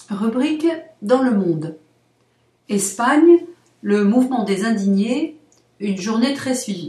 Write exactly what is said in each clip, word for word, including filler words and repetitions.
Rubrique dans le monde. Espagne, le mouvement des indignés, une journée très suivie.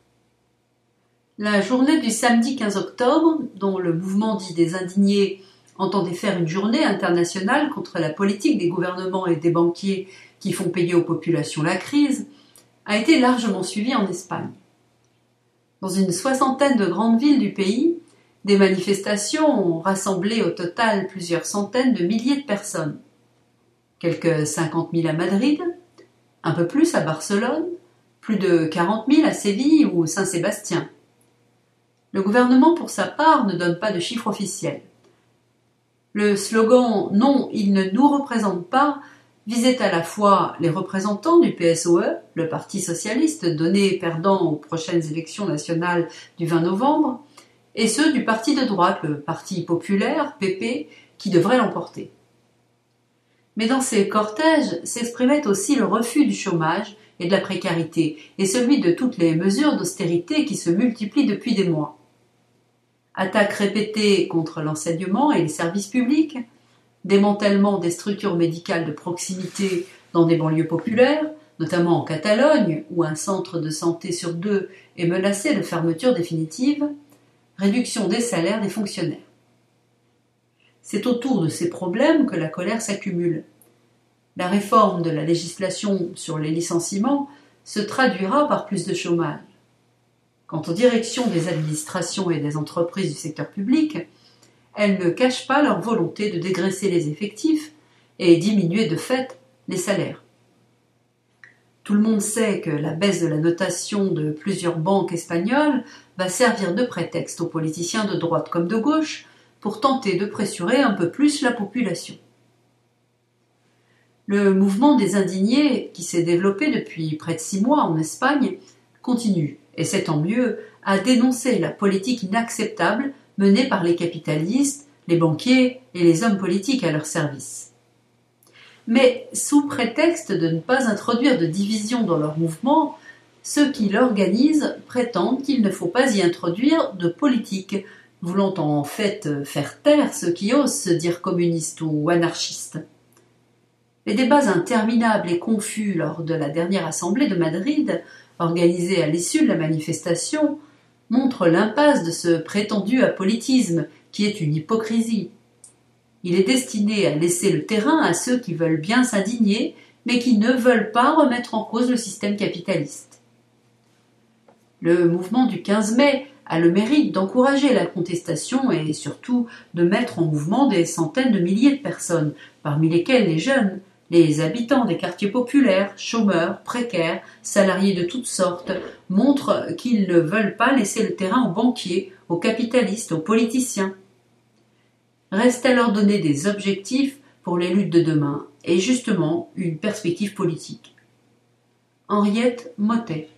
La journée du samedi quinze octobre, dont le mouvement dit des indignés entendait faire une journée internationale contre la politique des gouvernements et des banquiers qui font payer aux populations la crise, a été largement suivie en Espagne. Dans une soixantaine de grandes villes du pays, des manifestations ont rassemblé au total plusieurs centaines de milliers de personnes. Quelques cinquante mille à Madrid, un peu plus à Barcelone, plus de quarante mille à Séville ou Saint-Sébastien. Le gouvernement, pour sa part, ne donne pas de chiffres officiels. Le slogan « Non, il ne nous représente pas » visait à la fois les représentants du P S O E, le Parti socialiste donné perdant aux prochaines élections nationales du vingt novembre, et ceux du parti de droite, le Parti populaire, P P, qui devrait l'emporter. Mais dans ces cortèges s'exprimait aussi le refus du chômage et de la précarité, et celui de toutes les mesures d'austérité qui se multiplient depuis des mois. Attaques répétées contre l'enseignement et les services publics, démantèlement des structures médicales de proximité dans des banlieues populaires, notamment en Catalogne, où un centre de santé sur deux est menacé de fermeture définitive, réduction des salaires des fonctionnaires. C'est autour de ces problèmes que la colère s'accumule. La réforme de la législation sur les licenciements se traduira par plus de chômage. Quant aux directions des administrations et des entreprises du secteur public, elles ne cachent pas leur volonté de dégraisser les effectifs et diminuer de fait les salaires. Tout le monde sait que la baisse de la notation de plusieurs banques espagnoles va servir de prétexte aux politiciens de droite comme de gauche pour tenter de pressurer un peu plus la population. Le mouvement des indignés, qui s'est développé depuis près de six mois en Espagne, continue, et c'est tant mieux, à dénoncer la politique inacceptable menée par les capitalistes, les banquiers et les hommes politiques à leur service. Mais sous prétexte de ne pas introduire de division dans leur mouvement, ceux qui l'organisent prétendent qu'il ne faut pas y introduire de politique, voulant en fait faire taire ceux qui osent se dire communistes ou anarchistes. Les débats interminables et confus lors de la dernière assemblée de Madrid, organisée à l'issue de la manifestation, montrent l'impasse de ce prétendu apolitisme qui est une hypocrisie. Il est destiné à laisser le terrain à ceux qui veulent bien s'indigner, mais qui ne veulent pas remettre en cause le système capitaliste. Le mouvement du quinze mai a le mérite d'encourager la contestation et surtout de mettre en mouvement des centaines de milliers de personnes, parmi lesquelles les jeunes, les habitants des quartiers populaires, chômeurs, précaires, salariés de toutes sortes, montrent qu'ils ne veulent pas laisser le terrain aux banquiers, aux capitalistes, aux politiciens. Reste à leur donner des objectifs pour les luttes de demain et justement une perspective politique. Henriette Mottet.